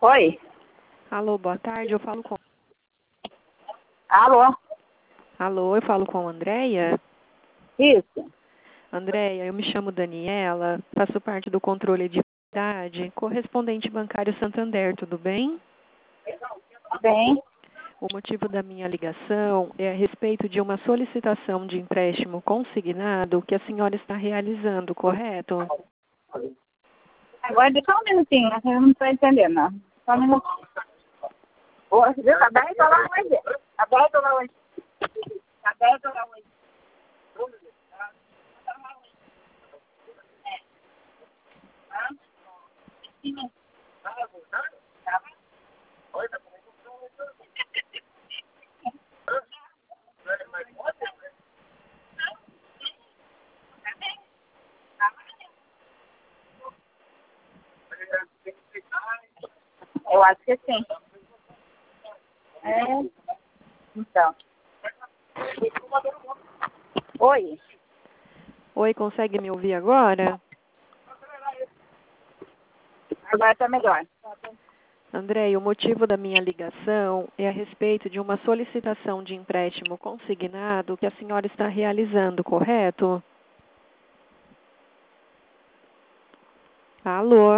Oi? Alô, boa tarde, eu falo com... Alô? Alô, eu falo com a Andréia? Isso? Andréia, eu me chamo Daniela, faço parte do controle de idade, correspondente bancário Santander, tudo bem? Bem? O motivo da minha ligação é a respeito de uma solicitação de empréstimo consignado que a senhora está realizando, correto? Agora deixa um minutinho, eu não estou entendendo, não. Só um minutinho. Hoje, viu? Tá 10 dólares hoje. Tá 10 dólares hoje. Tá 10 dólares hoje. Eu acho que sim. É. Então. Oi? Oi, consegue me ouvir agora? Agora tá melhor. Andréia, o motivo da minha ligação é a respeito de uma solicitação de empréstimo consignado que a senhora está realizando, correto? Alô?